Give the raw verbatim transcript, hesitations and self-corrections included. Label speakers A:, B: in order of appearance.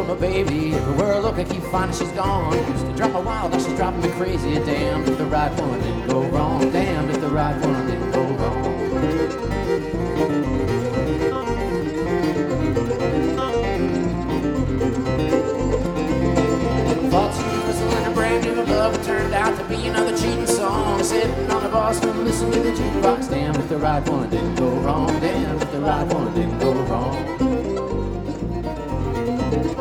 A: told my baby everywhere I look I keep finding she's gone. Used to drive me wild, now she's driving me crazy. Damned if the right one didn't go wrong. Damned if the right one didn't go wrong. Thought she was whistling a brand new love, it turned out to be another cheating song. Sitting on the Boston, listening to the jukebox. Damned if the right one didn't go wrong. Damned if the right one didn't go wrong.